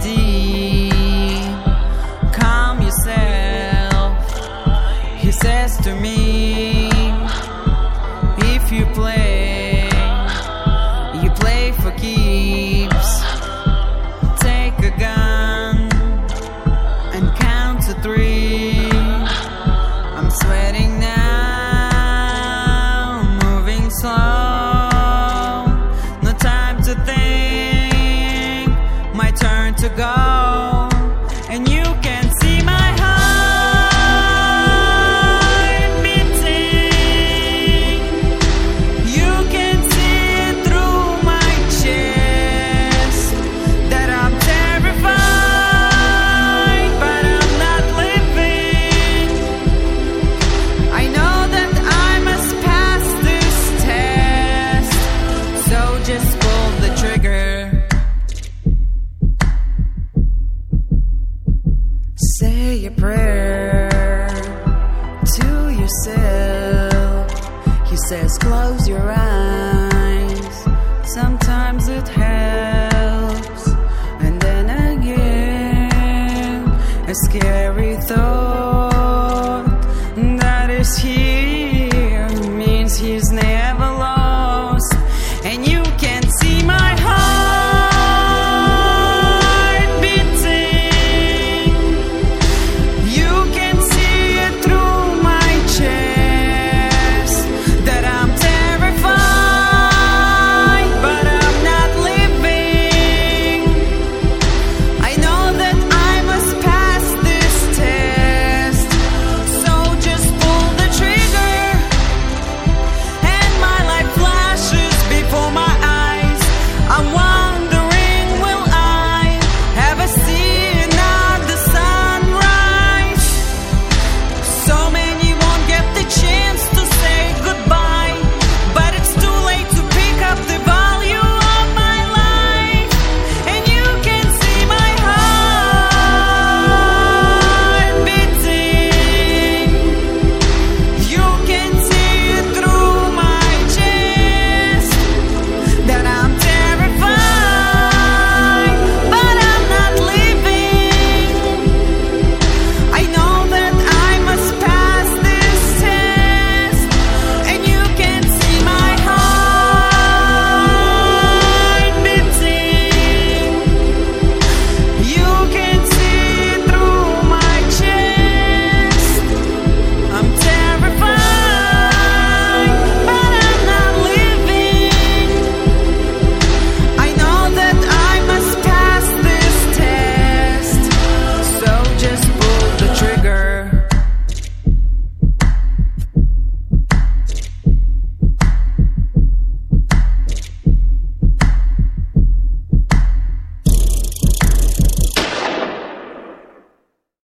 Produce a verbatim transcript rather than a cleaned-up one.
deep. Calm yourself, he says to me. If you play, you play for keeps. Take a gun and count to three. I'm sweating now, moving slow. No time to think, my turn to go. And you can see my heart beating. You can see it through my chest that I'm terrified, but I'm not living. I know that I must pass this test, so just pull the trigger. Say a prayer to yourself. He says close your eyes, sometimes it helps. And then again, a scary thought